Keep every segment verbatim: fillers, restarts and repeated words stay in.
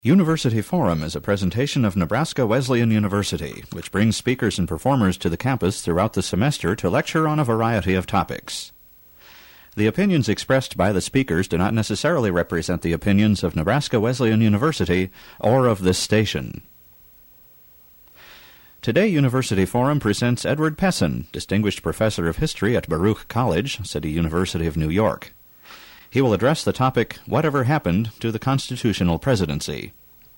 University Forum is a presentation of Nebraska Wesleyan University, which brings speakers and performers to the campus throughout the semester to lecture on a variety of topics. The opinions expressed by the speakers do not necessarily represent the opinions of Nebraska Wesleyan University or of this station. Today, University Forum presents Edward Pessin, Distinguished Professor of History at Baruch College, City University of New York. He will address the topic, Whatever Happened to the Constitutional Presidency?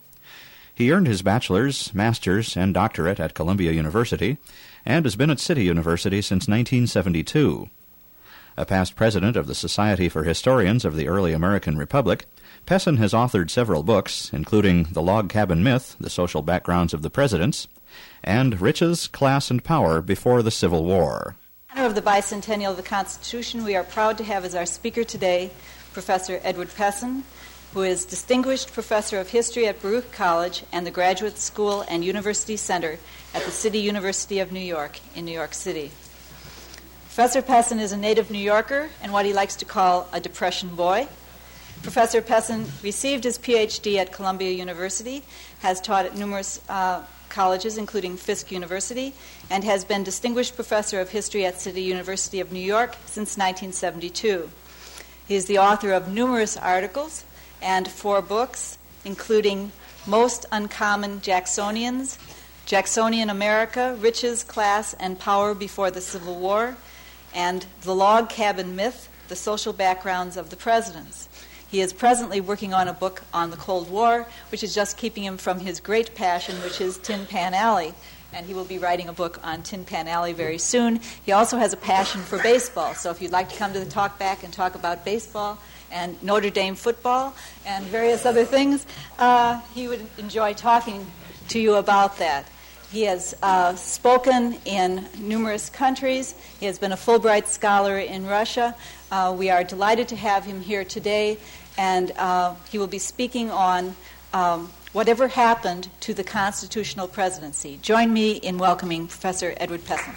He earned his bachelor's, master's, and doctorate at Columbia University, and has been at City University since nineteen seventy-two. A past president of the Society for Historians of the Early American Republic, Pessin has authored several books, including The Log Cabin Myth, The Social Backgrounds of the Presidents, and Riches, Class, and Power Before the Civil War. In honor of the bicentennial of the Constitution, we are proud to have as our speaker today Professor Edward Pessin, who is Distinguished Professor of History at Baruch College and the Graduate School and University Center at the City University of New York in New York City. Professor Pessin is a native New Yorker and what he likes to call a Depression boy. Professor Pessin received his P H D at Columbia University, has taught at numerous uh, colleges, including Fisk University, and has been Distinguished Professor of History at City University of New York since nineteen seventy-two. He is the author of numerous articles and four books, including Most Uncommon Jacksonians, Jacksonian America, Riches, Class, and Power Before the Civil War, and The Log Cabin Myth, The Social Backgrounds of the Presidents. He is presently working on a book on the Cold War, which is just keeping him from his great passion, which is Tin Pan Alley. And he will be writing a book on Tin Pan Alley very soon. He also has a passion for baseball. So if you'd like to come to the talk back and talk about baseball and Notre Dame football and various other things, uh, he would enjoy talking to you about that. He has uh, spoken in numerous countries. He has been a Fulbright Scholar in Russia. Uh, we are delighted to have him here today, and uh, he will be speaking on um, whatever happened to the constitutional presidency. Join me in welcoming Professor Edward Pessin.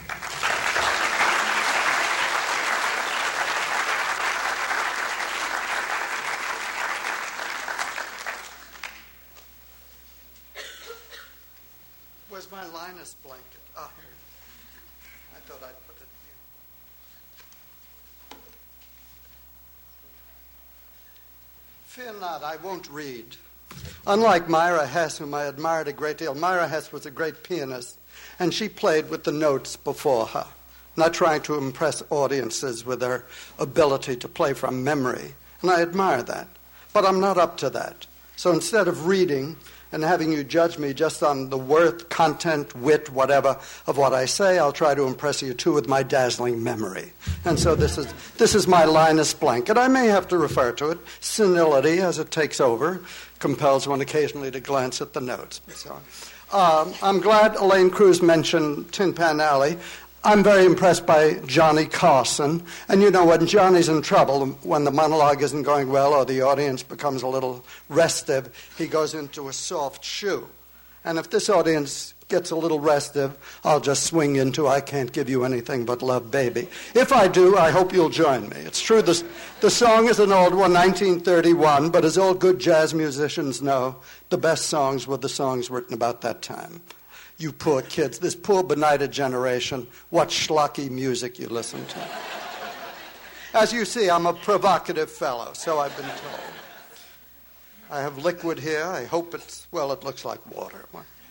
Where's my Linus blanket? Ah, here. I thought I'd put it here. Fear not, I won't read. Unlike Myra Hess, whom I admired a great deal, Myra Hess was a great pianist, and she played with the notes before her, not trying to impress audiences with her ability to play from memory. And I admire that. But I'm not up to that. So instead of reading and having you judge me just on the worth, content, wit, whatever of what I say, I'll try to impress you too with my dazzling memory. And so this is this is my Linus blanket. I may have to refer to it. Senility, as it takes over, compels one occasionally to glance at the notes. So, um, I'm glad Elaine Cruz mentioned Tin Pan Alley. I'm very impressed by Johnny Carson. And you know, when Johnny's in trouble, when the monologue isn't going well or the audience becomes a little restive, he goes into a soft shoe. And if this audience gets a little restive, I'll just swing into I Can't Give You Anything But Love, Baby. If I do, I hope you'll join me. It's true, this, the song is an old one, nineteen thirty-one, but as all good jazz musicians know, the best songs were the songs written about that time. You poor kids, this poor benighted generation, what schlocky music you listen to. As you see, I'm a provocative fellow, so I've been told. I have liquid here. I hope it's, well, it looks like water.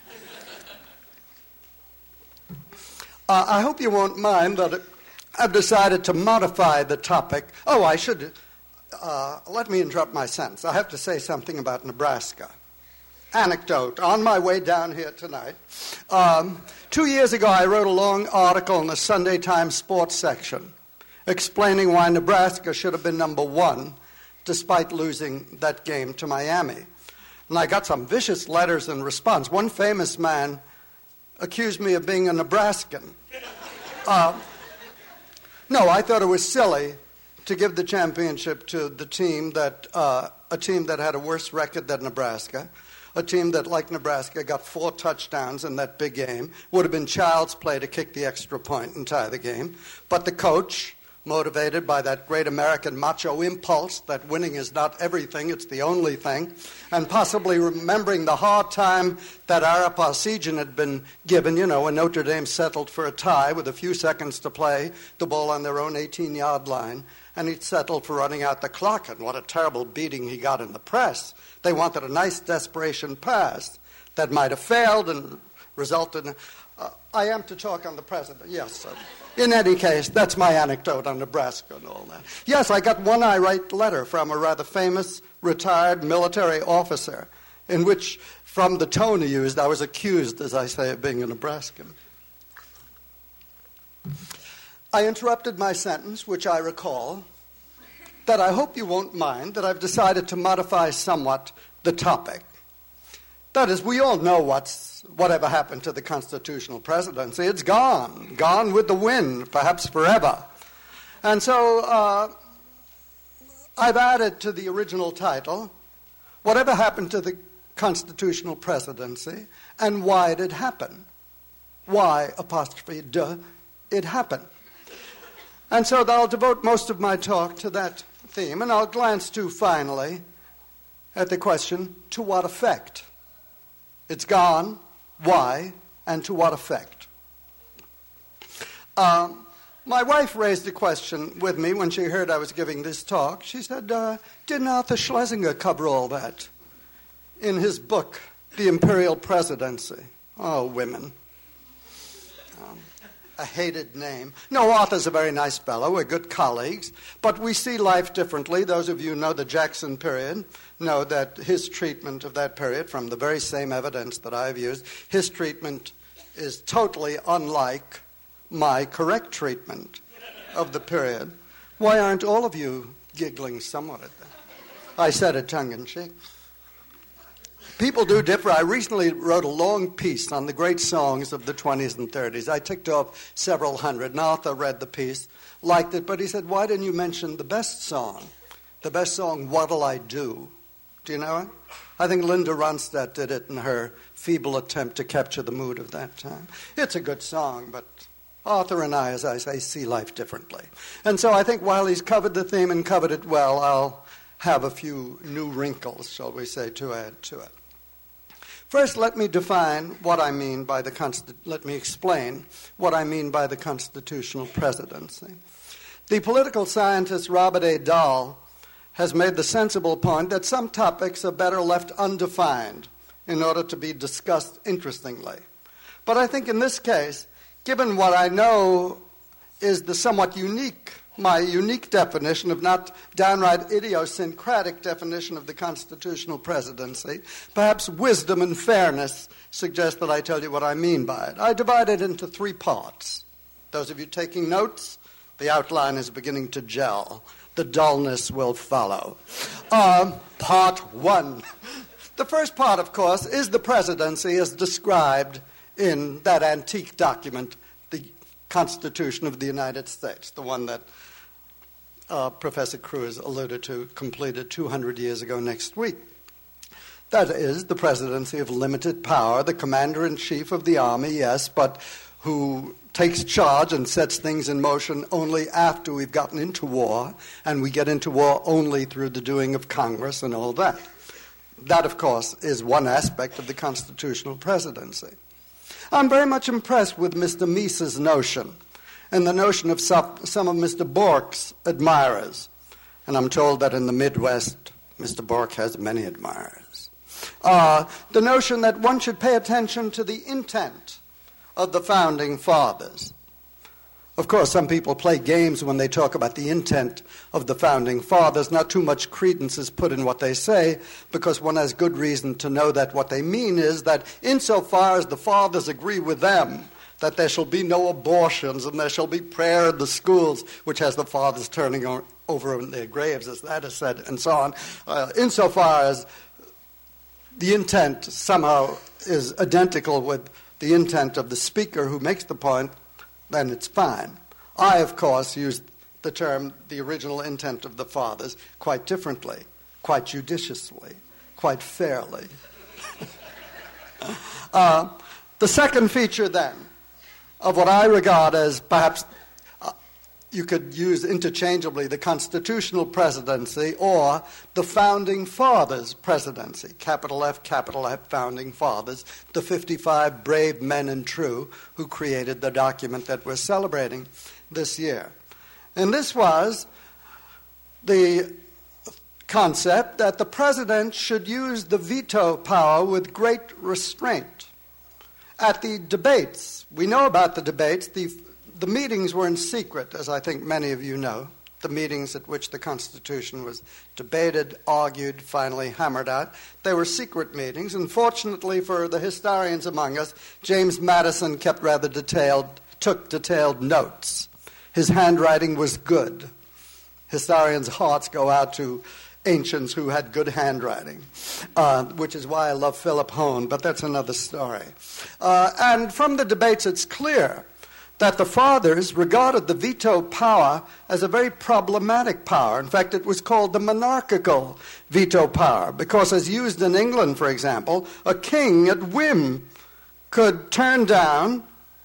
Uh, I hope you won't mind that I've decided to modify the topic. Oh, I should, uh, let me interrupt my sentence. I have to say something about Nebraska. Anecdote. On my way down here tonight, um, two years ago I wrote a long article in the Sunday Times sports section explaining why Nebraska should have been number one despite losing that game to Miami. And I got some vicious letters in response. One famous man accused me of being a Nebraskan. Uh, no, I thought it was silly to give the championship to the team that, uh, a team that had a worse record than Nebraska, a team that, like Nebraska, got four touchdowns in that big game. Would have been child's play to kick the extra point and tie the game. But the coach, motivated by that great American macho impulse that winning is not everything, it's the only thing, and possibly remembering the hard time that Ara Parseghian had been given, you know, when Notre Dame settled for a tie with a few seconds to play, the ball on their own eighteen-yard line, and he'd settled for running out the clock, and what a terrible beating he got in the press. They wanted a nice desperation pass that might have failed and resulted in... Uh, I am to talk on the president, yes. Uh, in any case, that's my anecdote on Nebraska and all that. Yes, I got one I write letter from a rather famous retired military officer in which, from the tone he used, I was accused, as I say, of being a Nebraskan. I interrupted my sentence, which I recall, that I hope you won't mind that I've decided to modify somewhat the topic. That is, we all know what's whatever happened to the constitutional presidency. It's gone, gone with the wind, perhaps forever. And so uh, I've added to the original title, whatever happened to the constitutional presidency and why did it happen? Why, apostrophe, duh, it happened. And so I'll devote most of my talk to that theme, and I'll glance to, finally, at the question, to what effect? It's gone, why, and to what effect? Um, my wife raised a question with me when she heard I was giving this talk. She said, uh, didn't Arthur Schlesinger cover all that in his book, The Imperial Presidency? Oh, women. Um, a hated name. No, Arthur's a very nice fellow. We're good colleagues. But we see life differently. Those of you who know the Jackson period know that his treatment of that period, from the very same evidence that I've used, his treatment is totally unlike my correct treatment of the period. Why aren't all of you giggling somewhat at that? I said it tongue-in-cheek. People do differ. I recently wrote a long piece on the great songs of the twenties and thirties. I ticked off several hundred, and Arthur read the piece, liked it, but he said, why didn't you mention the best song? The best song, What'll I Do? Do you know it? I think Linda Ronstadt did it in her feeble attempt to capture the mood of that time. It's a good song, but Arthur and I, as I say, see life differently. And so I think while he's covered the theme and covered it well, I'll have a few new wrinkles, shall we say, to add to it. First, let me define what I mean by the consti- let me explain what I mean by the constitutional presidency. The political scientist Robert A. Dahl has made the sensible point that some topics are better left undefined in order to be discussed interestingly. But I think in this case, given what I know is the somewhat unique, my unique definition of not downright idiosyncratic definition of the constitutional presidency, perhaps wisdom and fairness suggest that I tell you what I mean by it. I divide it into three parts. Those of you taking notes, the outline is beginning to gel. The dullness will follow. Um, part one. The first part, of course, is the presidency as described in that antique document, the Constitution of the United States, the one that uh, Professor Cruz alluded to, completed two hundred years ago next week. That is the presidency of limited power, the commander-in-chief of the army, yes, but who takes charge and sets things in motion only after we've gotten into war, and we get into war only through the doing of Congress and all that. That, of course, is one aspect of the constitutional presidency. I'm very much impressed with Mister Mies's notion and the notion of some, some of Mister Bork's admirers. And I'm told that in the Midwest, Mister Bork has many admirers. Uh, the notion that one should pay attention to the intent of the Founding Fathers. Of course, some people play games when they talk about the intent of the Founding Fathers. Not too much credence is put in what they say, because one has good reason to know that what they mean is that insofar as the Fathers agree with them, that there shall be no abortions and there shall be prayer in the schools, which has the Fathers turning over in their graves, as that is said, and so on. Uh, insofar as the intent somehow is identical with the intent of the speaker who makes the point, then it's fine. I, of course, use the term, the original intent of the Fathers, quite differently, quite judiciously, quite fairly. uh, the second feature, then, of what I regard as perhaps, uh, you could use interchangeably the constitutional presidency or the founding fathers' presidency, capital F, capital F, founding fathers, the fifty-five brave men and true who created the document that we're celebrating this year. And this was the concept that the president should use the veto power with great restraint. At the debates, we know about the debates, the The meetings were in secret, as I think many of you know, the meetings at which the Constitution was debated, argued, finally hammered out. They were secret meetings, and fortunately for the historians among us, James Madison kept rather detailed, took detailed notes. His handwriting was good. Historians' hearts go out to ancients who had good handwriting, uh, which is why I love Philip Hone, but that's another story. Uh, and from the debates, it's clear that the fathers regarded the veto power as a very problematic power. In fact, it was called the monarchical veto power, because as used in England, for example, a king at whim could turn down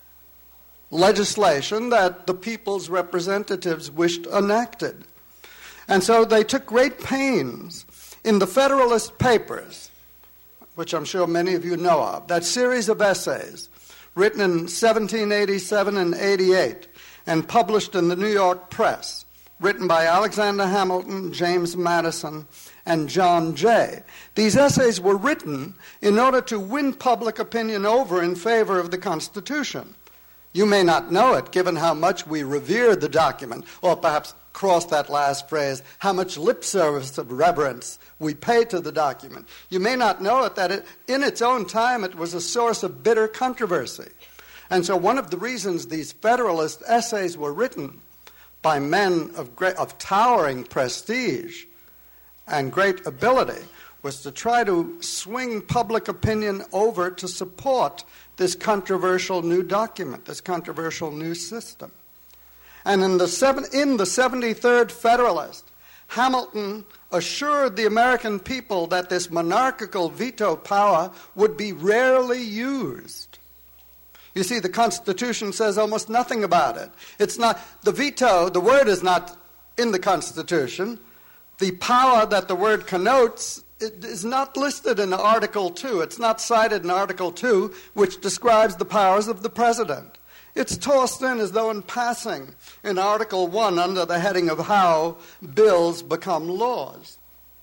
legislation that the people's representatives wished enacted. And so they took great pains in the Federalist Papers, which I'm sure many of you know of, that series of essays written in seventeen eighty-seven and eighty-eight and published in the New York Press, written by Alexander Hamilton, James Madison, and John Jay. These essays were written in order to win public opinion over in favor of the Constitution. You may not know it, given how much we revere the document, or perhaps cross that last phrase, how much lip service of reverence we pay to the document. You may not know it, that it, in its own time it was a source of bitter controversy. And so one of the reasons these Federalist essays were written by men of, great, of towering prestige and great ability was to try to swing public opinion over to support this controversial new document, this controversial new system. And in the, seven, in the seventy-third Federalist, Hamilton assured the American people that this monarchical veto power would be rarely used. You see, the Constitution says almost nothing about it. It's not, the veto, the word is not in the Constitution. The power that the word connotes it is not listed in Article two. It's not cited in Article two, which describes the powers of the president. It's tossed in as though in passing in Article one under the heading of how bills become laws.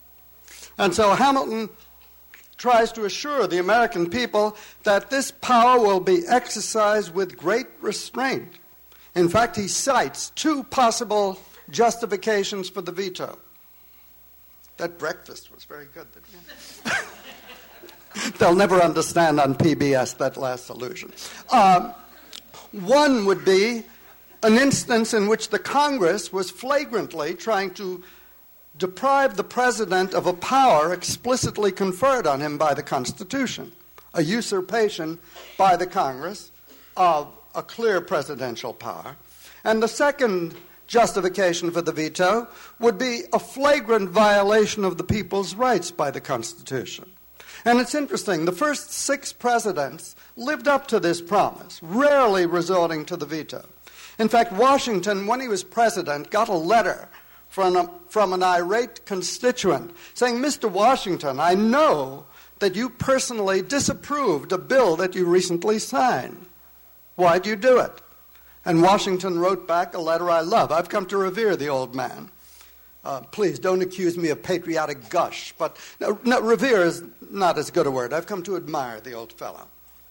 And so Hamilton tries to assure the American people that this power will be exercised with great restraint. In fact, he cites two possible justifications for the veto. That breakfast was very good, didn't it? They'll never understand on P B S that last allusion. Um, One would be an instance in which the Congress was flagrantly trying to deprive the president of a power explicitly conferred on him by the Constitution, a usurpation by the Congress of a clear presidential power. And the second justification for the veto would be a flagrant violation of the people's rights by the Constitution. And it's interesting, the first six presidents lived up to this promise, rarely resorting to the veto. In fact, Washington, when he was president, got a letter from, a, from an irate constituent saying, Mister Washington, I know that you personally disapproved a bill that you recently signed. Why'd you do it? And Washington wrote back a letter I love. I've come to revere the old man. Uh, please, don't accuse me of patriotic gush. But no, no, revere is not as good a word. I've come to admire the old fellow.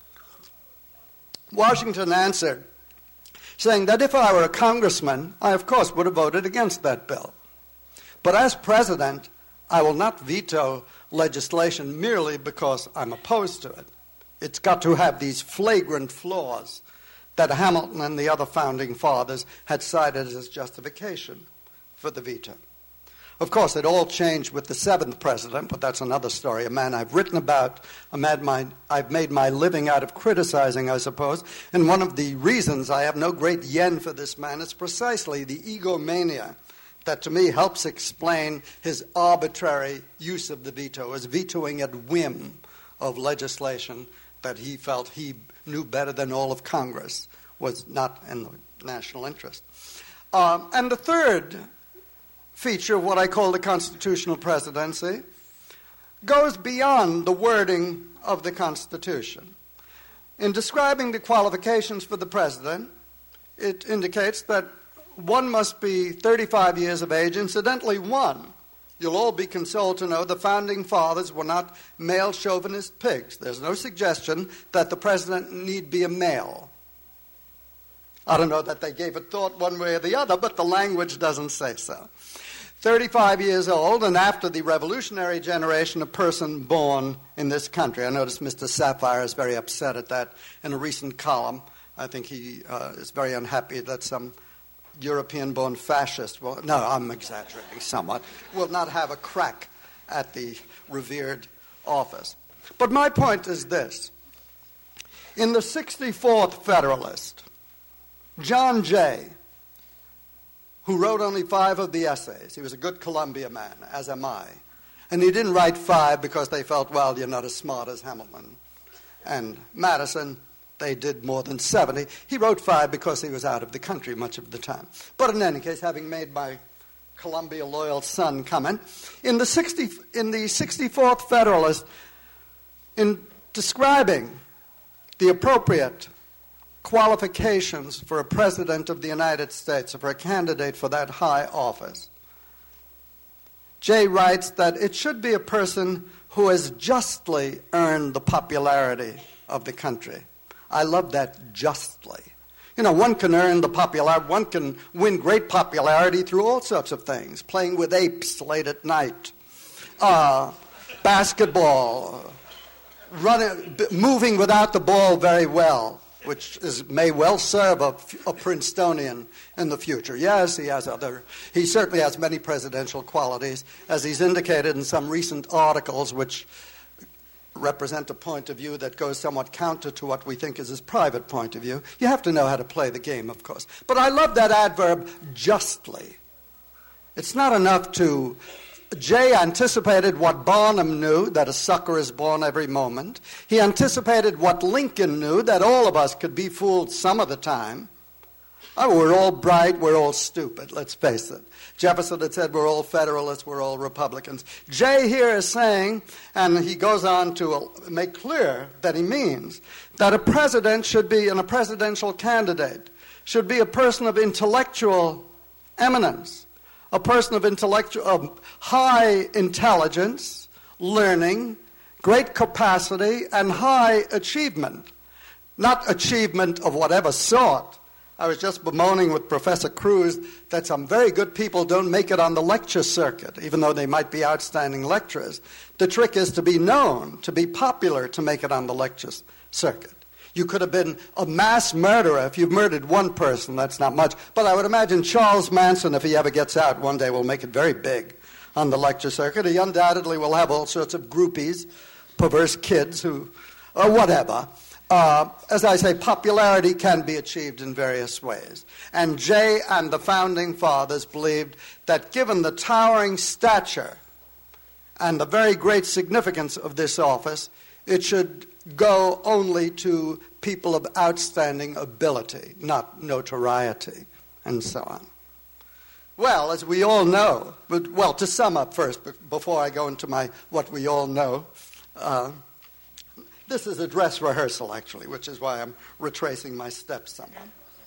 Washington answered, saying that if I were a congressman, I, of course, would have voted against that bill. But as president, I will not veto legislation merely because I'm opposed to it. It's got to have these flagrant flaws that Hamilton and the other founding fathers had cited as justification for the veto. Of course, it all changed with the seventh president, but that's another story, a man I've written about, a man my, I've made my living out of criticizing, I suppose. And one of the reasons I have no great yen for this man is precisely the egomania that to me helps explain his arbitrary use of the veto, as vetoing at whim of legislation that he felt he knew better than all of Congress was not in the national interest. Um, and the third feature of what I call the constitutional presidency goes beyond the wording of the Constitution. In describing the qualifications for the president, it indicates that one must be thirty-five years of age. Incidentally, one, you'll all be consoled to know the founding fathers were not male chauvinist pigs. There's no suggestion that the president need be a male. I don't know that they gave it thought one way or the other, but the language doesn't say so. thirty-five years old, and after the revolutionary generation, a person born in this country. I noticed Mister Sapphire is very upset at that in a recent column. I think he uh, is very unhappy that some European-born fascist, well, no, I'm exaggerating somewhat, will not have a crack at the revered office. But my point is this. In the sixty-fourth Federalist, John Jay, who wrote only five of the essays, he was a good Columbia man, as am I, and he didn't write five because they felt, well, you're not as smart as Hamilton and Madison. They did more than seventy. He wrote five because he was out of the country much of the time. But in any case, having made my Columbia loyal son comment, in the sixty, in the sixty-fourth Federalist, in describing the appropriate qualifications for a president of the United States, or for a candidate for that high office, Jay writes that it should be a person who has justly earned the popularity of the country. I love that, justly. You know, one can earn the popularity, one can win great popularity through all sorts of things. Playing with apes late at night, uh, basketball, running, moving without the ball very well, which is, may well serve a, a Princetonian in the future. Yes, he has other, he certainly has many presidential qualities, as he's indicated in some recent articles which represent a point of view that goes somewhat counter to what we think is his private point of view. You have to know how to play the game, of course. But I love that adverb, justly. It's not enough to... Jay anticipated what Barnum knew, that a sucker is born every moment. He anticipated what Lincoln knew, that all of us could be fooled some of the time. Oh, we're all bright, we're all stupid, let's face it. Jefferson had said we're all Federalists, we're all Republicans. Jay here is saying, and he goes on to make clear that he means, that a president should be, and a presidential candidate, should be a person of intellectual eminence, a person of intellectual, of high intelligence, learning, great capacity, and high achievement. Not achievement of whatever sort. I was just bemoaning with Professor Cruz that some very good people don't make it on the lecture circuit, even though they might be outstanding lecturers. The trick is to be known, to be popular, to make it on the lecture circuit. You could have been a mass murderer. If you've murdered one person, that's not much. But I would imagine Charles Manson, if he ever gets out one day, will make it very big on the lecture circuit. He undoubtedly will have all sorts of groupies, perverse kids who, or whatever. Uh, as I say, popularity can be achieved in various ways. And Jay and the Founding Fathers believed that given the towering stature and the very great significance of this office, it should go only to people of outstanding ability, not notoriety, and so on. Well, as we all know, but, well, to sum up first, before I go into my what we all know, uh, this is a dress rehearsal, actually, which is why I'm retracing my steps somewhat.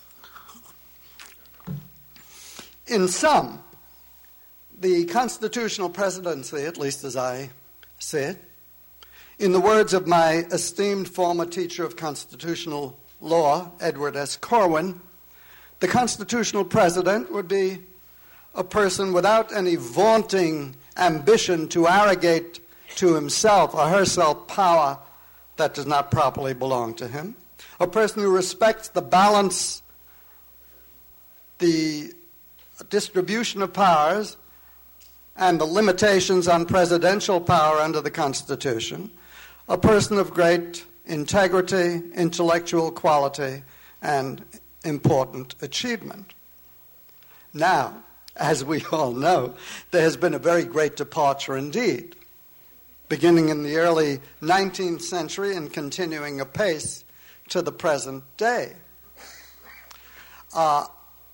In sum, the constitutional presidency, at least as I see it, in the words of my esteemed former teacher of constitutional law, Edward S. Corwin, the constitutional president would be a person without any vaunting ambition to arrogate to himself or herself power that does not properly belong to him, a person who respects the balance, the distribution of powers, and the limitations on presidential power under the Constitution, a person of great integrity, intellectual quality, and important achievement. Now, as we all know, there has been a very great departure indeed, beginning in the early nineteenth century and continuing apace to the present day. Uh,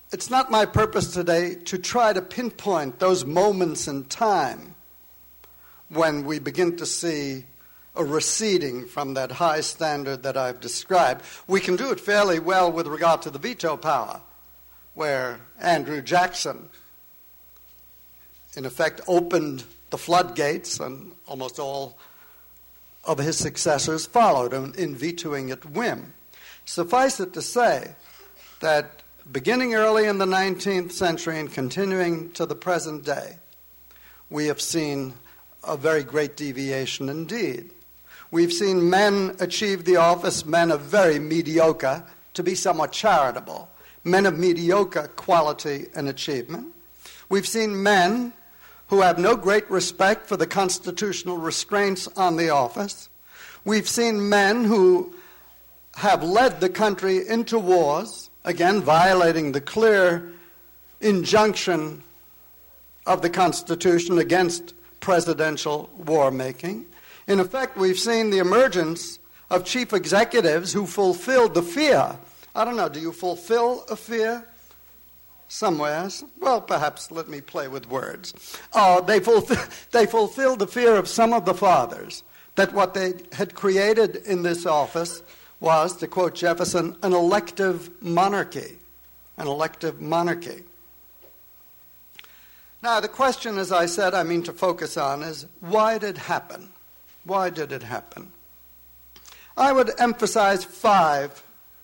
it's not my purpose today to try to pinpoint those moments in time when we begin to see a receding from that high standard that I've described. We can do it fairly well with regard to the veto power, where Andrew Jackson, in effect, opened the floodgates, and almost all of his successors followed him in vetoing at whim. Suffice it to say that beginning early in the nineteenth century and continuing to the present day, we have seen a very great deviation indeed. We've seen men achieve the office, men of very mediocre, to be somewhat charitable, men of mediocre quality and achievement. We've seen men who have no great respect for the constitutional restraints on the office. We've seen men who have led the country into wars, again violating the clear injunction of the Constitution against presidential war-making. In effect, we've seen the emergence of chief executives who fulfilled the fear. I don't know, do you fulfill a fear? Somewhere. Well, perhaps let me play with words. Uh, they, fulfill, they fulfilled the fear of some of the fathers that what they had created in this office was, to quote Jefferson, an elective monarchy. An elective monarchy. Now, the question, as I said, I mean to focus on is, why did it happen? Why did it happen? I would emphasize five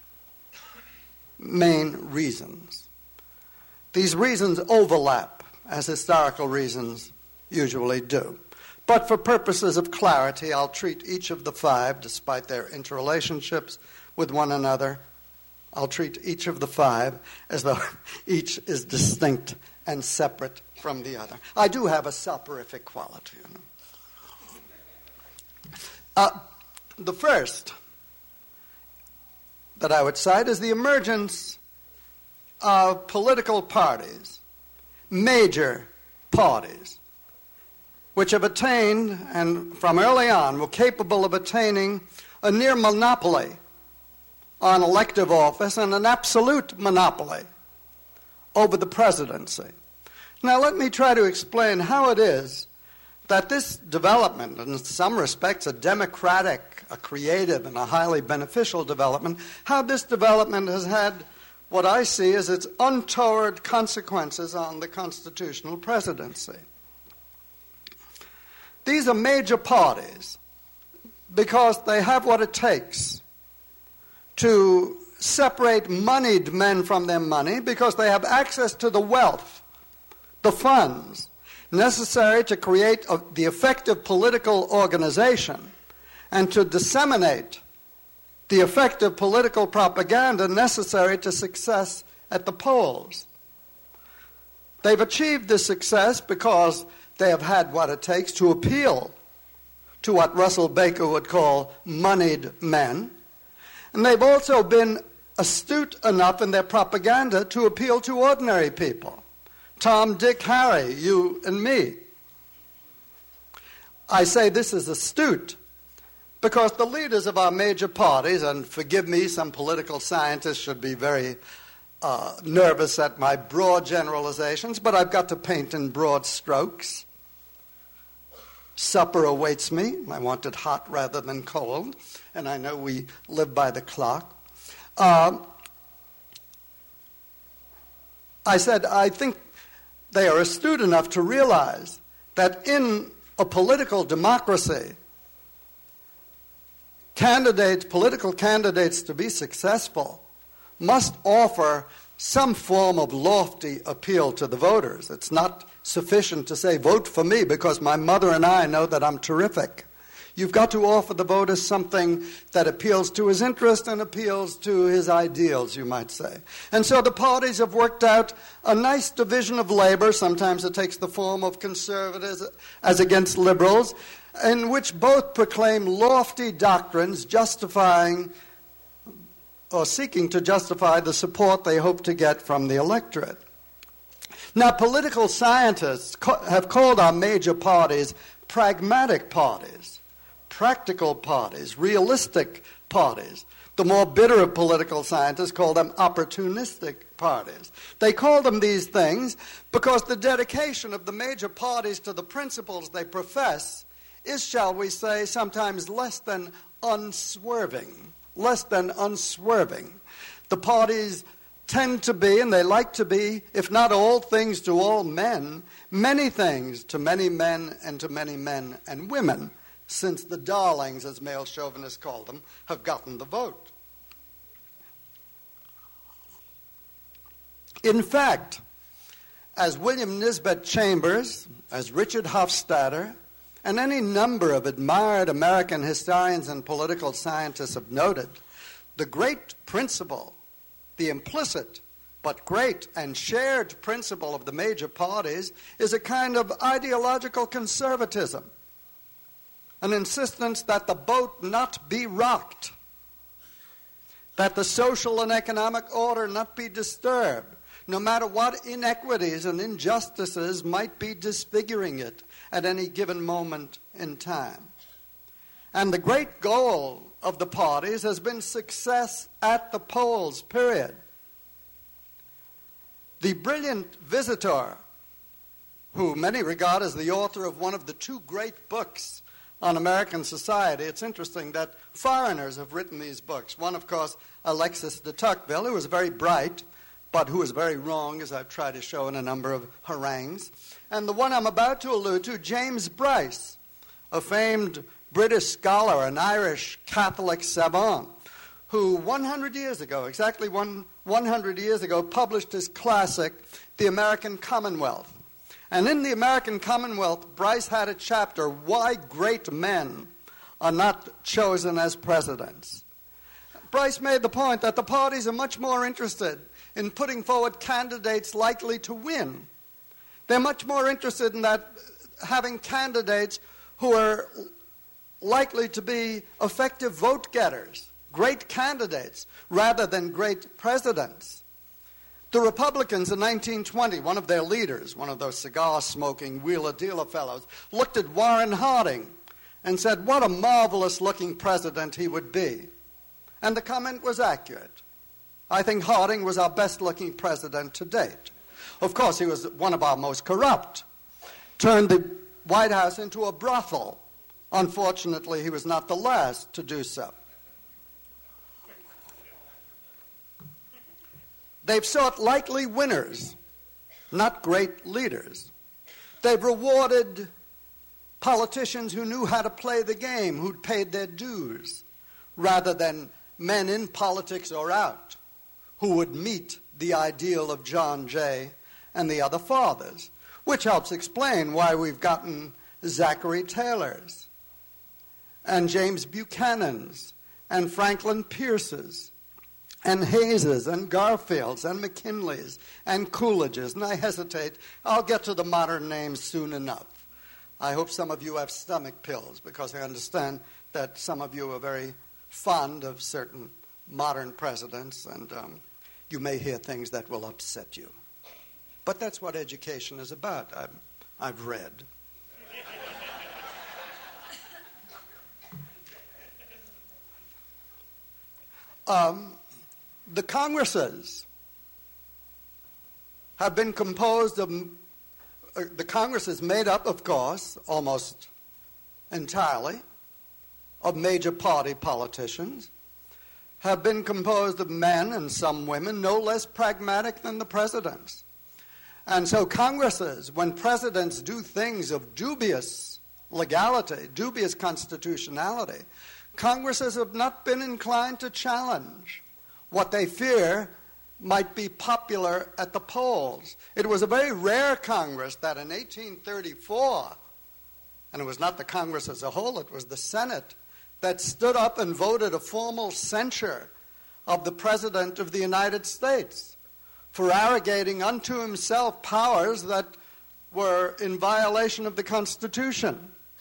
main reasons. These reasons overlap, as historical reasons usually do. But for purposes of clarity, I'll treat each of the five, despite their interrelationships with one another, I'll treat each of the five as though each is distinct and separate from the other. I do have a soporific quality, you know. Uh, the first that I would cite is the emergence of political parties, major parties, which have attained, and from early on were capable of attaining, a near monopoly on elective office and an absolute monopoly over the presidency. Now let me try to explain how it is that this development, in some respects a democratic, a creative, and a highly beneficial development, how this development has had what I see as its untoward consequences on the constitutional presidency. These are major parties because they have what it takes to separate moneyed men from their money, because they have access to the wealth, the funds, necessary to create a, the effective political organization and to disseminate the effective political propaganda necessary to success at the polls. They've achieved this success because they have had what it takes to appeal to what Russell Baker would call moneyed men. And they've also been astute enough in their propaganda to appeal to ordinary people. Tom, Dick, Harry, you and me. I say this is astute because the leaders of our major parties, and forgive me, some political scientists should be very uh, nervous at my broad generalizations, but I've got to paint in broad strokes. Supper awaits me. I want it hot rather than cold, and I know we live by the clock. Uh, I said I think they are astute enough to realize that in a political democracy, candidates, political candidates to be successful must offer some form of lofty appeal to the voters. It's not sufficient to say, vote for me because my mother and I know that I'm terrific. You've got to offer the voters something that appeals to his interest and appeals to his ideals, you might say. And so the parties have worked out a nice division of labor. Sometimes it takes the form of conservatives as against liberals, in which both proclaim lofty doctrines justifying or seeking to justify the support they hope to get from the electorate. Now, political scientists have called our major parties pragmatic parties. practical parties, realistic parties. The more bitter of political scientists call them opportunistic parties. They call them these things because the dedication of the major parties to the principles they profess is, shall we say, sometimes less than unswerving. Less than unswerving. The parties tend to be, and they like to be, if not all things to all men, many things to many men and to many men and women, since the darlings, as male chauvinists call them, have gotten the vote. In fact, as William Nisbet Chambers, as Richard Hofstadter, and any number of admired American historians and political scientists have noted, the great principle, the implicit but great and shared principle of the major parties, is a kind of ideological conservatism, an insistence that the boat not be rocked, that the social and economic order not be disturbed, no matter what inequities and injustices might be disfiguring it at any given moment in time. And the great goal of the parties has been success at the polls, period. The brilliant Visitor, who many regard as the author of one of the two great books on American society. It's interesting that foreigners have written these books. One, of course, Alexis de Tocqueville, who was very bright, but who was very wrong, as I've tried to show in a number of harangues. And the one I'm about to allude to, James Bryce, a famed British scholar, an Irish Catholic savant, who one hundred years ago, exactly one, one hundred years ago, published his classic, The American Commonwealth. And in The American Commonwealth, Bryce had a chapter, Why Great Men Are Not Chosen as Presidents. Bryce made the point that the parties are much more interested in putting forward candidates likely to win. They're much more interested in that having candidates who are likely to be effective vote getters, great candidates, rather than great presidents. The Republicans in nineteen twenty, one of their leaders, one of those cigar-smoking wheeler-dealer fellows, looked at Warren Harding and said, what a marvelous-looking president he would be. And the comment was accurate. I think Harding was our best-looking president to date. Of course, he was one of our most corrupt. Turned the White House into a brothel. Unfortunately, he was not the last to do so. They've sought likely winners, not great leaders. They've rewarded politicians who knew how to play the game, who'd paid their dues, rather than men in politics or out who would meet the ideal of John Jay and the other fathers, which helps explain why we've gotten Zachary Taylors and James Buchanan's and Franklin Pierce's and Hayes's and Garfield's and McKinley's and Coolidge's. And I hesitate. I'll get to the modern names soon enough. I hope some of you have stomach pills, because I understand that some of you are very fond of certain modern presidents, and um, you may hear things that will upset you. But that's what education is about, I've, I've read. Um, the Congresses have been composed of, uh, the Congress is made up, of course, almost entirely, of major party politicians, have been composed of men and some women no less pragmatic than the presidents. And so Congresses, when presidents do things of dubious legality, dubious constitutionality, Congresses have not been inclined to challenge what they fear might be popular at the polls. It was a very rare Congress that in eighteen thirty-four, and it was not the Congress as a whole, it was the Senate, that stood up and voted a formal censure of the President of the United States for arrogating unto himself powers that were in violation of the Constitution.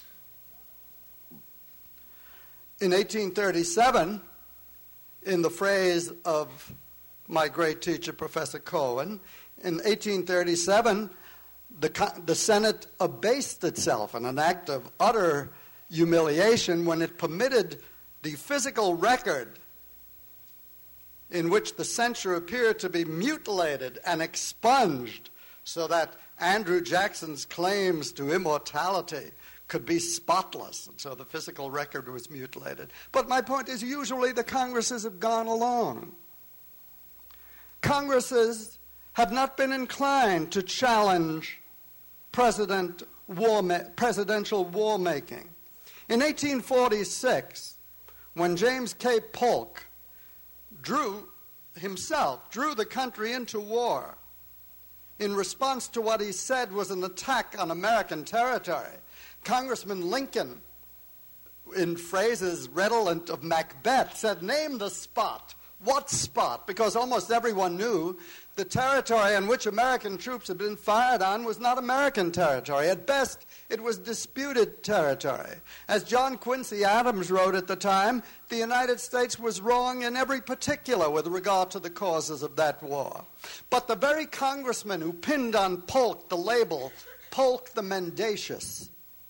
In eighteen thirty-seven, in the phrase of my great teacher, Professor Cohen, in eighteen thirty-seven, the, the Senate abased itself in an act of utter humiliation when it permitted the physical record in which the censure appeared to be mutilated and expunged so that Andrew Jackson's claims to immortality could be spotless, and so the physical record was mutilated. But my point is, usually the Congresses have gone along. Congresses have not been inclined to challenge president war ma- presidential war making. In eighteen forty-six, when James K. Polk drew himself, drew the country into war in response to what he said was an attack on American territory, Congressman Lincoln, in phrases redolent of Macbeth, said, "Name the spot." What spot? Because almost everyone knew the territory on which American troops had been fired on was not American territory. At best, it was disputed territory. As John Quincy Adams wrote at the time, the United States was wrong in every particular with regard to the causes of that war. But the very congressman who pinned on Polk the label, Polk the Mendacious,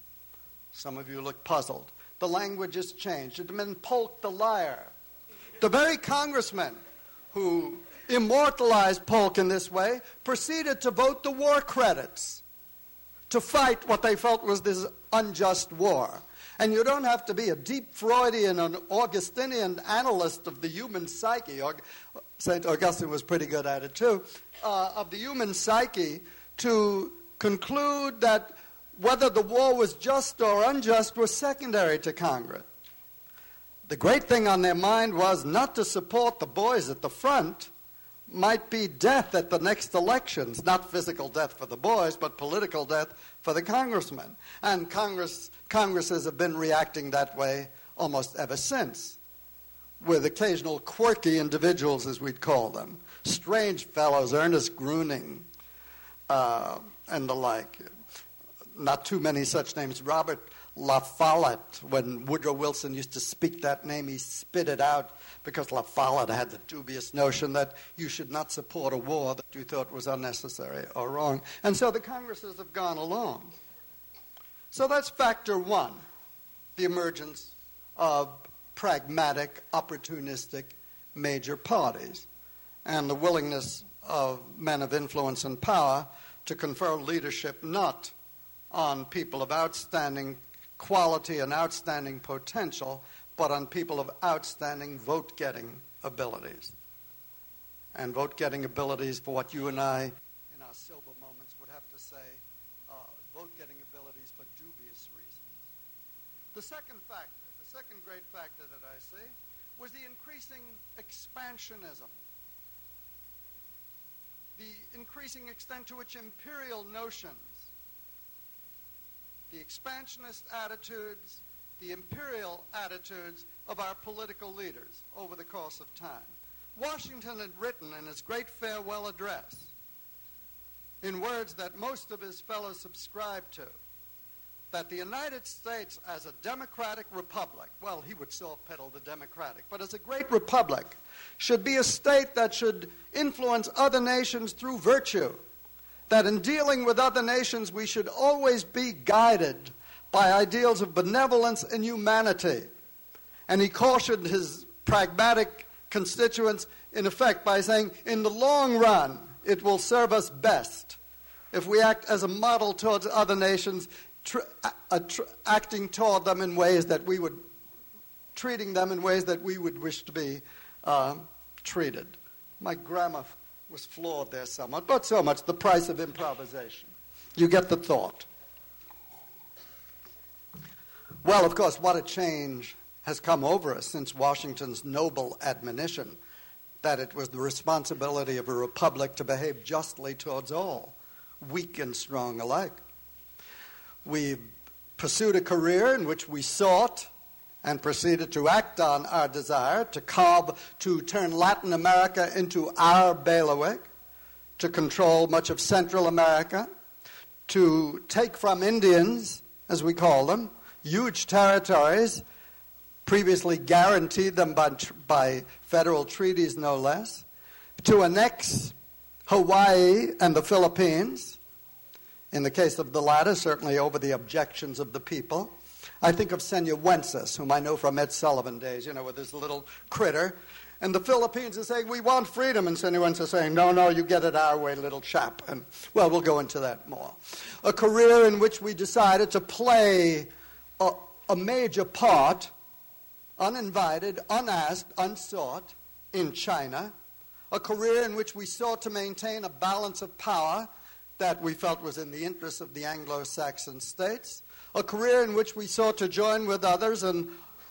some of you look puzzled. The language has changed. It meant Polk the Liar. The very congressman who immortalized Polk in this way proceeded to vote the war credits to fight what they felt was this unjust war. And you don't have to be a deep Freudian and Augustinian analyst of the human psyche, or Saint Augustine was pretty good at it too, uh, of the human psyche to conclude that whether the war was just or unjust was secondary to Congress. The great thing on their mind was not to support the boys at the front, might be death at the next elections, not physical death for the boys, but political death for the congressmen. And Congress, Congresses have been reacting that way almost ever since, with occasional quirky individuals, as we'd call them, strange fellows, Ernest Gruning, uh, and the like. Not too many such names. Robert La Follette, when Woodrow Wilson used to speak that name, he spit it out because La Follette had the dubious notion that you should not support a war that you thought was unnecessary or wrong. And so the Congresses have gone along. So that's factor one, the emergence of pragmatic, opportunistic major parties and the willingness of men of influence and power to confer leadership not on people of outstanding quality and outstanding potential, but on people of outstanding vote-getting abilities. And vote-getting abilities for what you and I, in our sober moments, would have to say, uh, vote-getting abilities for dubious reasons. The second factor, the second great factor that I see, was the increasing expansionism, the increasing extent to which imperial notions, the expansionist attitudes, the imperial attitudes of our political leaders over the course of time. Washington had written in his great farewell address, in words that most of his fellows subscribed to, that the United States as a democratic republic, well, he would soft-pedal the democratic, but as a great republic, should be a state that should influence other nations through virtue, that in dealing with other nations we should always be guided by ideals of benevolence and humanity. And he cautioned his pragmatic constituents, in effect, by saying, in the long run, it will serve us best if we act as a model towards other nations, tr- uh, tr- acting toward them in ways that we would, treating them in ways that we would wish to be uh, treated. My grammar was flawed there somewhat, but so much the price of improvisation. You get the thought. Well, of course, what a change has come over us since Washington's noble admonition that it was the responsibility of a republic to behave justly towards all, weak and strong alike. We pursued a career in which we sought and proceeded to act on our desire to carve, to turn Latin America into our bailiwick, to control much of Central America, to take from Indians, as we call them, huge territories, previously guaranteed them by, by federal treaties, no less, to annex Hawaii and the Philippines, in the case of the latter, certainly over the objections of the people, I think of Señor whom I know from Ed Sullivan days, you know, with his little critter. And the Philippines are saying, we want freedom. And Señor is saying, no, no, you get it our way, little chap. And, well, we'll go into that more. A career in which we decided to play a, a major part, uninvited, unasked, unsought, in China. A career in which we sought to maintain a balance of power that we felt was in the interest of the Anglo-Saxon states. A career in which we sought to join with others in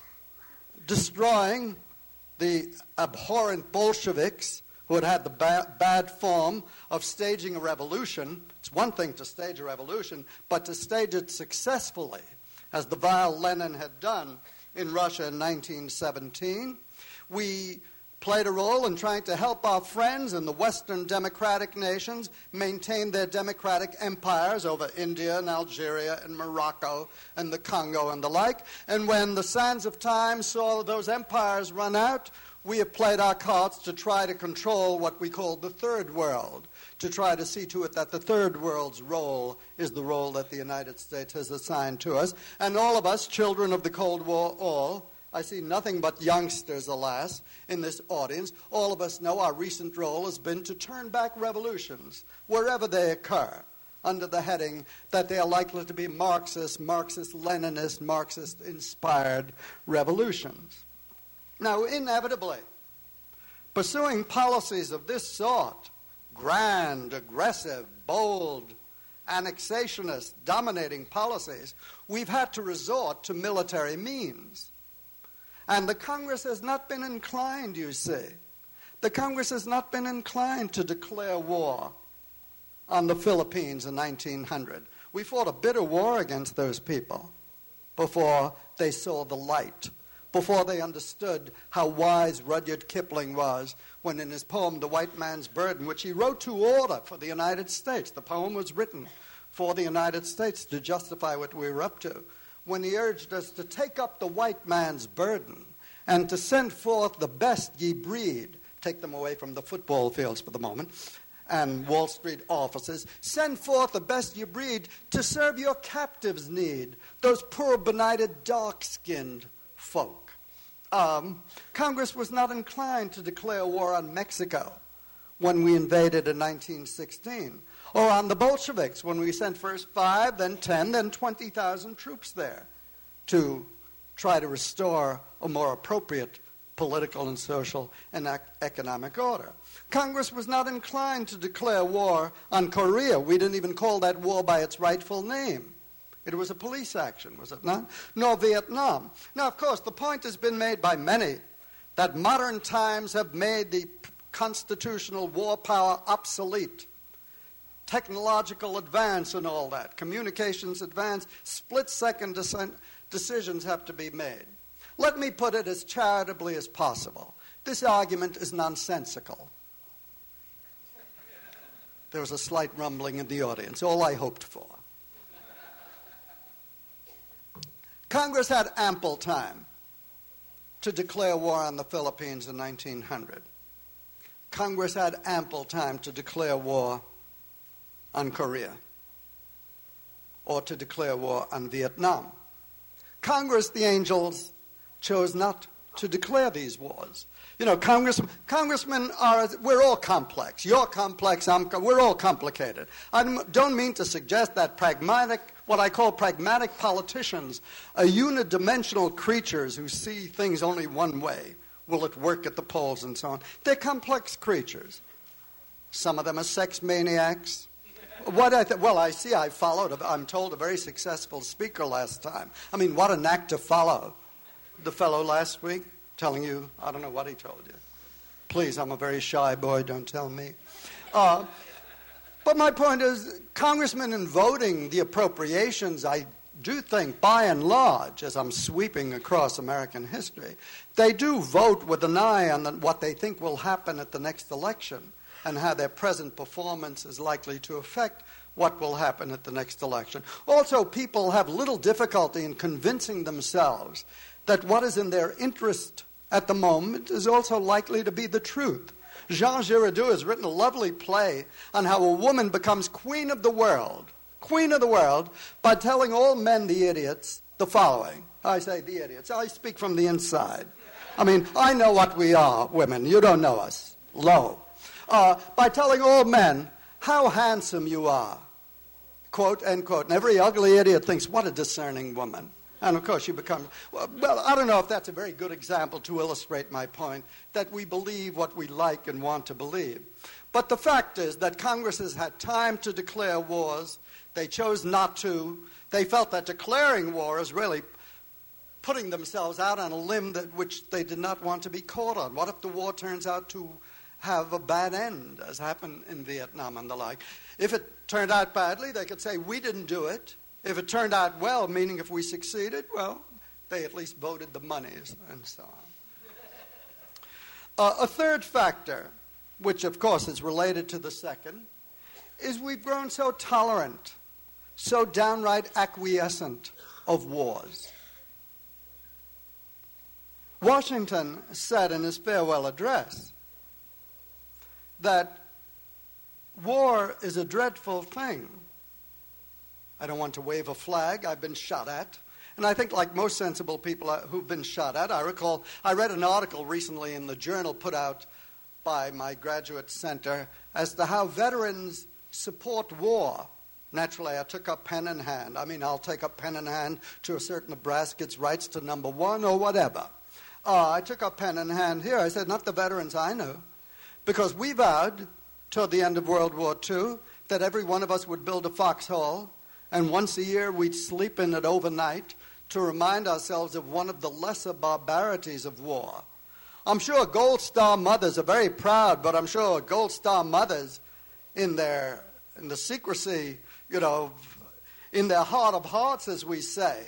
destroying the abhorrent Bolsheviks who had had the ba- bad form of staging a revolution. It's one thing to stage a revolution, but to stage it successfully, as the vile Lenin had done in Russia in nineteen seventeen. We played a role in trying to help our friends in the Western democratic nations maintain their democratic empires over India and Algeria and Morocco and the Congo and the like. And when the sands of time saw those empires run out, we have played our cards to try to control what we call the third world, to try to see to it that the third world's role is the role that the United States has assigned to us. And all of us, children of the Cold War, all, I see nothing but youngsters, alas, in this audience. All of us know our recent role has been to turn back revolutions, wherever they occur, under the heading that they are likely to be Marxist, Marxist-Leninist, Marxist-inspired revolutions. Now, inevitably, pursuing policies of this sort, grand, aggressive, bold, annexationist, dominating policies, we've had to resort to military means. And the Congress has not been inclined, you see. The Congress has not been inclined to declare war on the Philippines in nineteen hundred. We fought a bitter war against those people before they saw the light, before they understood how wise Rudyard Kipling was when in his poem, The White Man's Burden, which he wrote to order for the United States. The poem was written for the United States to justify what we were up to. When he urged us to take up the white man's burden and to send forth the best ye breed, take them away from the football fields for the moment, and Wall Street offices, send forth the best ye breed to serve your captives' need, those poor, benighted, dark-skinned folk. Um, Congress was not inclined to declare war on Mexico when we invaded in nineteen sixteen. Or on the Bolsheviks, when we sent first five, then ten, then twenty thousand troops there to try to restore a more appropriate political and social and ec- economic order. Congress was not inclined to declare war on Korea. We didn't even call that war by its rightful name. It was a police action, was it not? Nor Vietnam. Now, of course, the point has been made by many that modern times have made the constitutional war power obsolete. Technological advance and all that, communications advance, split-second dec- decisions have to be made. Let me put it as charitably as possible. This argument is nonsensical. There was a slight rumbling in the audience, all I hoped for. Congress had ample time to declare war on the Philippines in nineteen hundred. Congress had ample time to declare war on Korea or to declare war on Vietnam. Congress, the angels, chose not to declare these wars. You know, Congress, congressmen are, we're all complex. You're complex, I'm, we're all complicated. I don't mean to suggest that pragmatic, what I call pragmatic politicians, are unidimensional creatures who see things only one way. Will it work at the polls and so on? They're complex creatures. Some of them are sex maniacs. What I th- well, I see I followed, a, I'm told, a very successful speaker last time. I mean, what an act to follow. The fellow last week telling you, I don't know what he told you. Please, I'm a very shy boy, don't tell me. Uh, but my point is, congressmen in voting the appropriations, I do think, by and large, as I'm sweeping across American history, they do vote with an eye on the, what they think will happen at the next election and how their present performance is likely to affect what will happen at the next election. Also, people have little difficulty in convincing themselves that what is in their interest at the moment is also likely to be the truth. Jean Giraudoux has written a lovely play on how a woman becomes queen of the world, queen of the world, by telling all men, the idiots, the following. I say the idiots. I speak from the inside. I mean, I know what we are, women. You don't know us. Lo. Uh, by telling all men how handsome you are. Quote, end quote. And every ugly idiot thinks, what a discerning woman. And, of course, you become... Well, well, I don't know if that's a very good example to illustrate my point, that we believe what we like and want to believe. But the fact is that Congress has had time to declare wars. They chose not to. They felt that declaring war is really putting themselves out on a limb that which they did not want to be caught on. What if the war turns out to have a bad end, as happened in Vietnam and the like? If it turned out badly, they could say, we didn't do it. If it turned out well, meaning if we succeeded, well, they at least voted the monies and so on. Uh, a third factor, which of course is related to the second, is we've grown so tolerant, so downright acquiescent of wars. Washington said in his farewell address that war is a dreadful thing. I don't want to wave a flag. I've been shot at. And I think like most sensible people who've been shot at, I recall, I read an article recently in the Journal put out by my graduate center as to how veterans support war. Naturally, I took up pen in hand. I mean, I'll take up pen in hand to assert Nebraska's rights to number one or whatever. Uh, I took up pen in hand here. I said, not the veterans I know, because we vowed toward the end of World War Two that every one of us would build a foxhole, and once a year we'd sleep in it overnight to remind ourselves of one of the lesser barbarities of war. I'm sure Gold Star mothers are very proud, but I'm sure Gold Star mothers in their in the secrecy, you know, in their heart of hearts, as we say,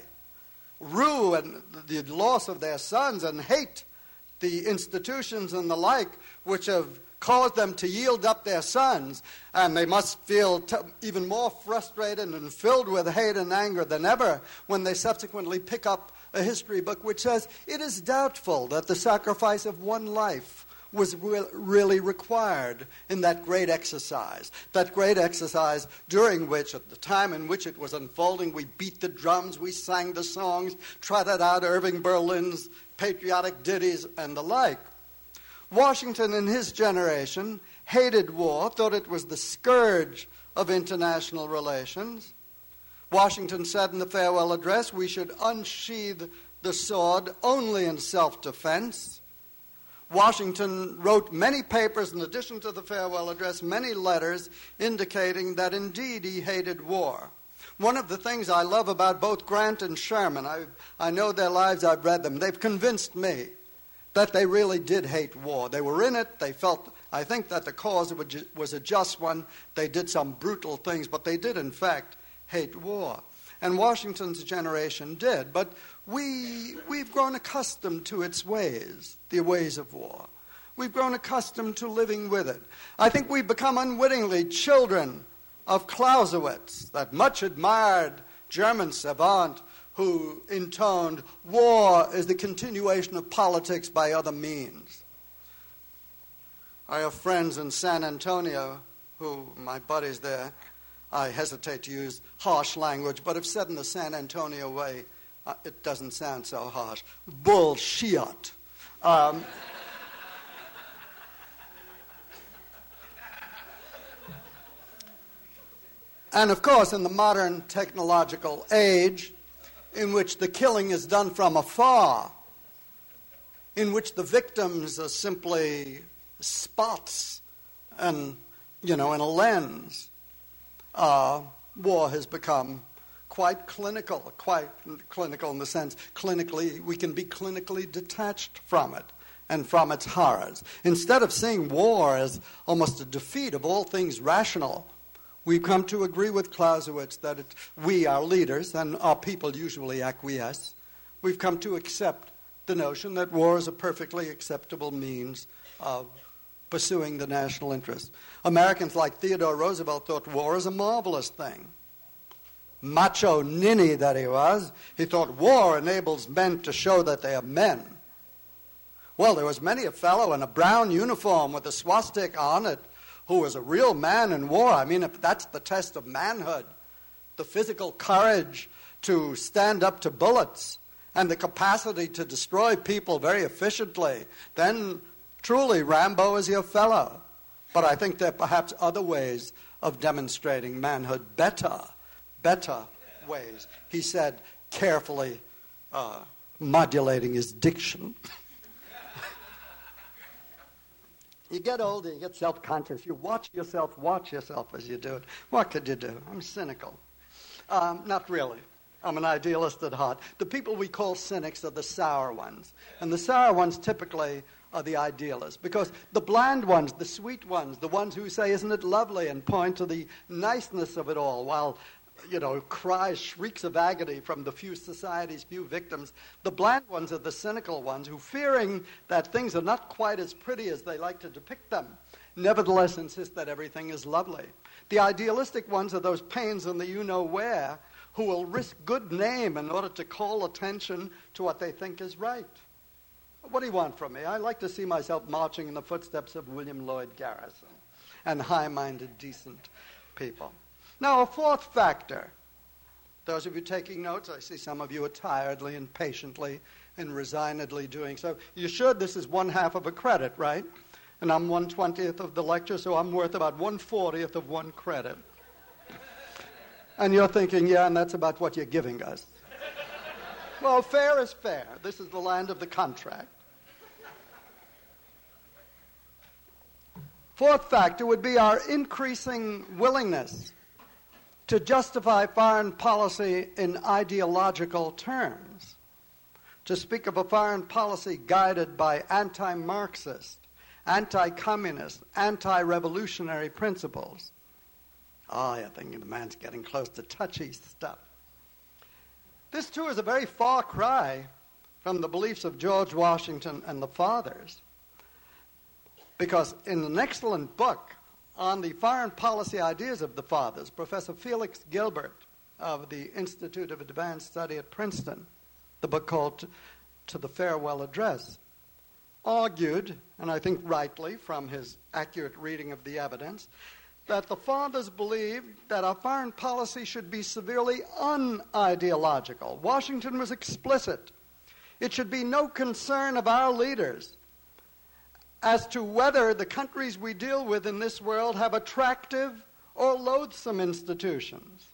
rue and the loss of their sons and hate the institutions and the like which have caused them to yield up their sons, and they must feel t- even more frustrated and filled with hate and anger than ever when they subsequently pick up a history book which says it is doubtful that the sacrifice of one life was re- really required in that great exercise, that great exercise during which, at the time in which it was unfolding, we beat the drums, we sang the songs, trotted out Irving Berlin's patriotic ditties and the like. Washington, in his generation, hated war, thought it was the scourge of international relations. Washington said in the farewell address, we should unsheathe the sword only in self-defense. Washington wrote many papers, in addition to the farewell address, many letters indicating that indeed he hated war. One of the things I love about both Grant and Sherman, I, I know their lives, I've read them, they've convinced me that they really did hate war. They were in it. They felt, I think, that the cause was a just one. They did some brutal things, but they did, in fact, hate war. And Washington's generation did. But we, we've grown accustomed to its ways, the ways of war. We've grown accustomed to living with it. I think we've become unwittingly children of Clausewitz, that much admired German savant who intoned, war is the continuation of politics by other means. I have friends in San Antonio who, my buddies there, I hesitate to use harsh language, but if said in the San Antonio way, uh, it doesn't sound so harsh. Bullshit. Um, and of course, in the modern technological age, in which the killing is done from afar, in which the victims are simply spots and, you know, in a lens, uh, war has become quite clinical, quite clinical in the sense, clinically, we can be clinically detached from it and from its horrors. Instead of seeing war as almost a defeat of all things rational, we've come to agree with Clausewitz that it, we, our leaders, and our people usually acquiesce, we've come to accept the notion that war is a perfectly acceptable means of pursuing the national interest. Americans like Theodore Roosevelt thought war is a marvelous thing. Macho ninny that he was, he thought war enables men to show that they are men. Well, there was many a fellow in a brown uniform with a swastika on it who was a real man in war. I mean, if that's the test of manhood, the physical courage to stand up to bullets and the capacity to destroy people very efficiently, then truly Rambo is your fellow. But I think there are perhaps other ways of demonstrating manhood, better, better ways. He said, carefully uh, modulating his diction. You get older, you get self-conscious. You watch yourself, watch yourself as you do it. What could you do? I'm cynical. Um, not really. I'm an idealist at heart. The people we call cynics are the sour ones. And the sour ones typically are the idealists. Because the bland ones, the sweet ones, the ones who say, isn't it lovely, and point to the niceness of it all, while, you know, cries, shrieks of agony from the few society's few victims. The bland ones are the cynical ones who, fearing that things are not quite as pretty as they like to depict them, nevertheless insist that everything is lovely. The idealistic ones are those pains in the you-know-where who will risk good name in order to call attention to what they think is right. What do you want from me? I like to see myself marching in the footsteps of William Lloyd Garrison and high-minded, decent people. Now, a fourth factor. Those of you taking notes, I see some of you are tiredly and patiently and resignedly doing so. You should. This is one half of a credit, right? And I'm one twentieth of the lecture, so I'm worth about one fortieth of one credit. And you're thinking, yeah, and that's about what you're giving us. Well, fair is fair. This is the land of the contract. Fourth factor would be our increasing willingness to justify foreign policy in ideological terms, to speak of a foreign policy guided by anti-Marxist, anti-communist, anti-revolutionary principles. Oh, you're thinking the man's getting close to touchy stuff. This, too, is a very far cry from the beliefs of George Washington and the Fathers, because in an excellent book on the foreign policy ideas of the Fathers, Professor Felix Gilbert of the Institute of Advanced Study at Princeton, the book called To the Farewell Address, argued, and I think rightly from his accurate reading of the evidence, that the Fathers believed that our foreign policy should be severely unideological. Washington was explicit. It should be no concern of our leaders as to whether the countries we deal with in this world have attractive or loathsome institutions.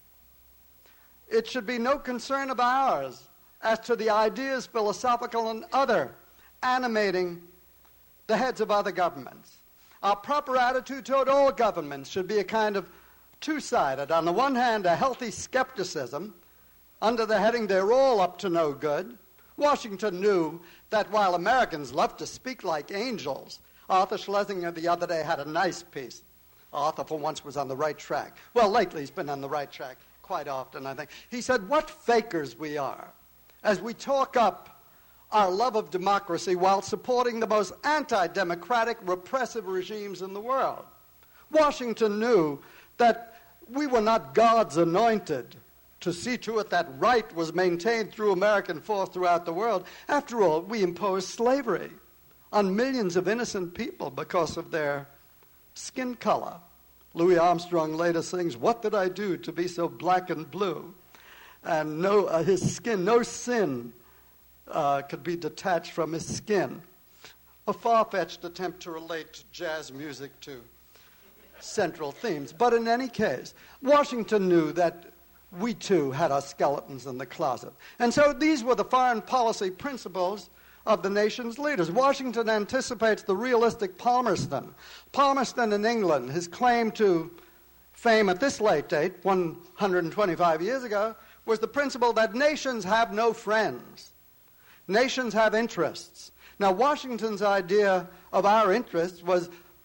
It should be no concern of ours as to the ideas, philosophical and other, animating the heads of other governments. Our proper attitude toward all governments should be a kind of two-sided. On the one hand, a healthy skepticism under the heading, they're all up to no good. Washington knew that while Americans love to speak like angels, Arthur Schlesinger the other day had a nice piece. Arthur, for once, was on the right track. Well, lately he's been on the right track quite often, I think. He said, what fakers we are as we talk up our love of democracy while supporting the most anti-democratic, repressive regimes in the world. Washington knew that we were not God's anointed to see to it that right was maintained through American force throughout the world. After all, we imposed slavery on millions of innocent people because of their skin color. Louis Armstrong later sings, "What did I do to be so black and blue?" And no, uh, his skin, no sin uh, could be detached from his skin. A far-fetched attempt to relate jazz music to central themes. But in any case, Washington knew that we too had our skeletons in the closet. And so these were the foreign policy principles of the nation's leaders. Washington anticipates the realistic Palmerston. Palmerston in England, his claim to fame at this late date, one hundred twenty-five years ago, was the principle that nations have no friends. Nations have interests. Now, Washington's idea of our interests was,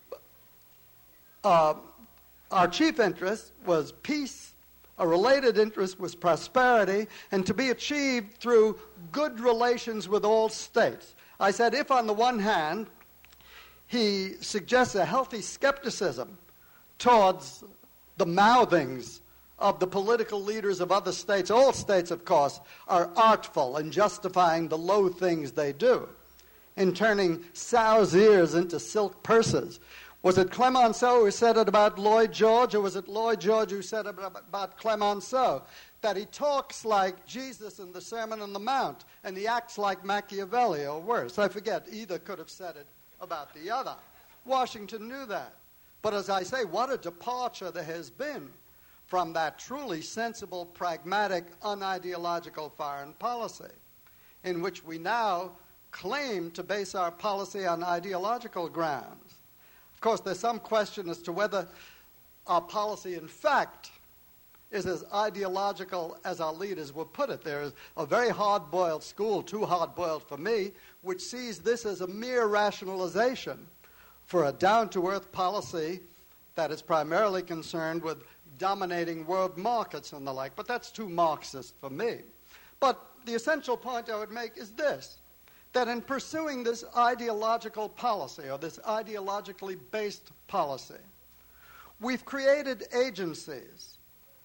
uh, our chief interest was peace, a related interest was prosperity, and to be achieved through good relations with all states. I said, if on the one hand, he suggests a healthy skepticism towards the mouthings of the political leaders of other states, all states, of course, are artful in justifying the low things they do, in turning sow's ears into silk purses. Was it Clemenceau who said it about Lloyd George, or was it Lloyd George who said it about Clemenceau? That he talks like Jesus in the Sermon on the Mount, and he acts like Machiavelli, or worse. I forget, either could have said it about the other. Washington knew that. But as I say, what a departure there has been from that truly sensible, pragmatic, unideological foreign policy, in which we now claim to base our policy on ideological grounds. Of course, there's some question as to whether our policy, in fact, is as ideological as our leaders would put it. There is a very hard-boiled school, too hard-boiled for me, which sees this as a mere rationalization for a down-to-earth policy that is primarily concerned with dominating world markets and the like. But that's too Marxist for me. But the essential point I would make is this, that in pursuing this ideological policy, or this ideologically based policy, we've created agencies.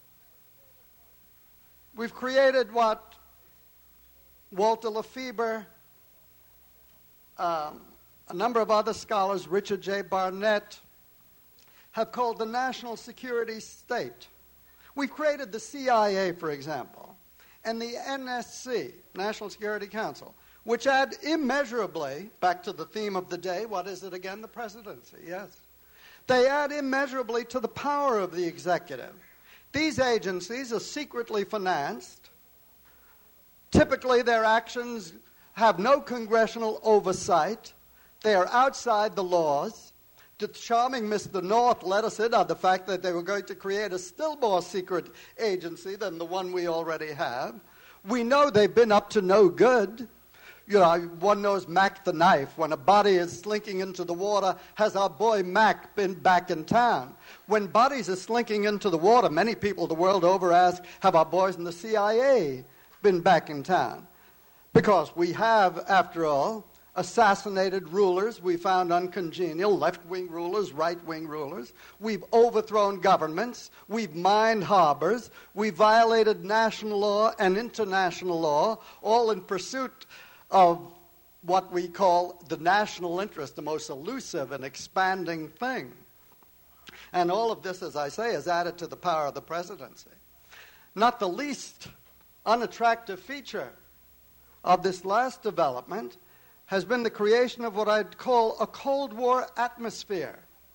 We've created what Walter Lefebvre, um, a number of other scholars, Richard J. Barnett, have called the national security state. We've created the C I A, for example, and the N S C, National Security Council, which add immeasurably, back to the theme of the day, what is it again? The presidency, yes. They add immeasurably to the power of the executive. These agencies are secretly financed. Typically, their actions have no congressional oversight. They are outside the laws. The charming Mister North let us in on the fact that they were going to create a still more secret agency than the one we already have. We know they've been up to no good. You know, one knows Mac the knife. When a body is slinking into the water, has our boy Mac been back in town? When bodies are slinking into the water, many people the world over ask, have our boys in the C I A been back in town? Because we have, after all, assassinated rulers we found uncongenial, left-wing rulers, right-wing rulers. We've overthrown governments. We've mined harbors. We've violated national law and international law, all in pursuit of what we call the national interest, the most elusive and expanding thing. And all of this, as I say, is added to the power of the presidency. Not the least unattractive feature of this last development has been the creation of what I'd call a Cold War atmosphere,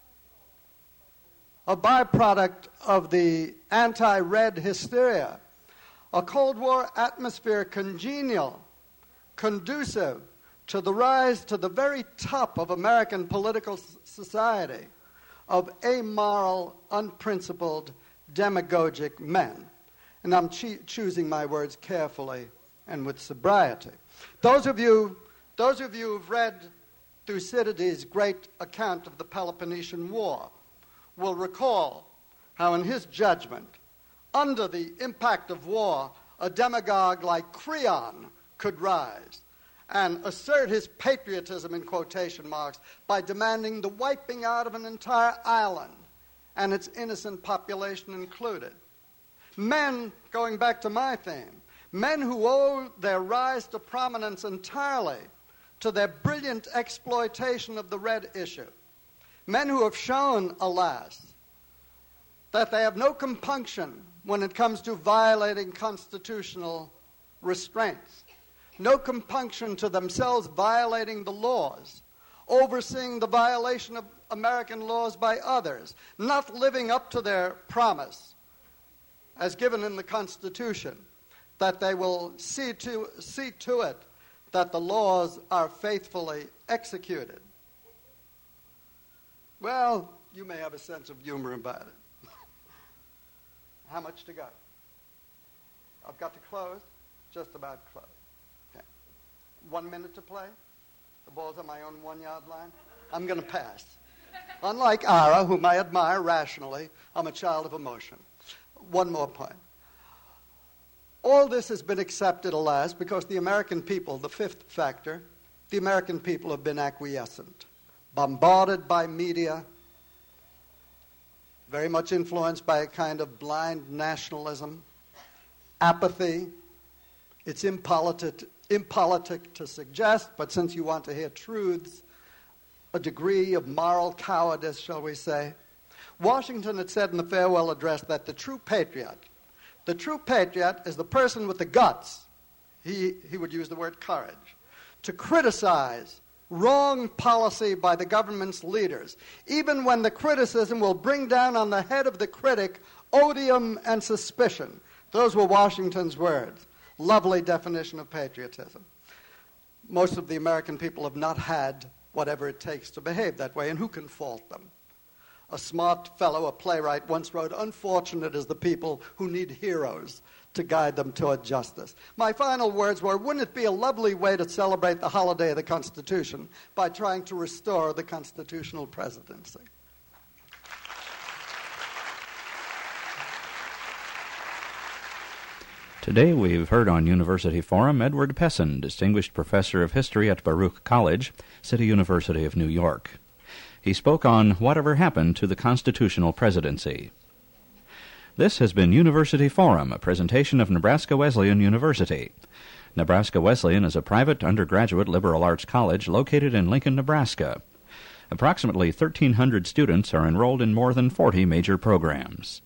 a byproduct of the anti-red hysteria, a Cold War atmosphere congenial, conducive to the rise to the very top of American political society of amoral, unprincipled, demagogic men. And I'm che- choosing my words carefully and with sobriety. Those of you Those of you who've read Thucydides' great account of the Peloponnesian War will recall how in his judgment, under the impact of war, a demagogue like Creon could rise and assert his patriotism, in quotation marks, by demanding the wiping out of an entire island and its innocent population included. Men, going back to my theme, men who owe their rise to prominence entirely to their brilliant exploitation of the red issue. Men who have shown, alas, that they have no compunction when it comes to violating constitutional restraints. No compunction to themselves violating the laws, overseeing the violation of American laws by others, not living up to their promise, as given in the Constitution, that they will see to, see to it that the laws are faithfully executed. Well, you may have a sense of humor about it. How much to go? I've got to close, just about close. Okay. One minute to play. The ball's on my own one-yard line. I'm going to pass. Unlike Ara, whom I admire rationally, I'm a child of emotion. One more point. All this has been accepted, alas, because the American people, the fifth factor, the American people have been acquiescent, bombarded by media, very much influenced by a kind of blind nationalism, apathy. It's impolitic, impolitic to suggest, but since you want to hear truths, a degree of moral cowardice, shall we say. Washington had said in the farewell address that the true patriot, the true patriot is the person with the guts, he, he would use the word courage, to criticize wrong policy by the government's leaders, even when the criticism will bring down on the head of the critic odium and suspicion. Those were Washington's words. Lovely definition of patriotism. Most of the American people have not had whatever it takes to behave that way, and who can fault them? A smart fellow, a playwright, once wrote, "Unfortunate is the people who need heroes to guide them toward justice." My final words were, wouldn't it be a lovely way to celebrate the holiday of the Constitution by trying to restore the constitutional presidency? Today we've heard on University Forum Edward Pessin, Distinguished Professor of History at Baruch College, City University of New York. He spoke on Whatever Happened to the Constitutional Presidency. This has been University Forum, a presentation of Nebraska Wesleyan University. Nebraska Wesleyan is a private undergraduate liberal arts college located in Lincoln, Nebraska. Approximately thirteen hundred students are enrolled in more than forty major programs.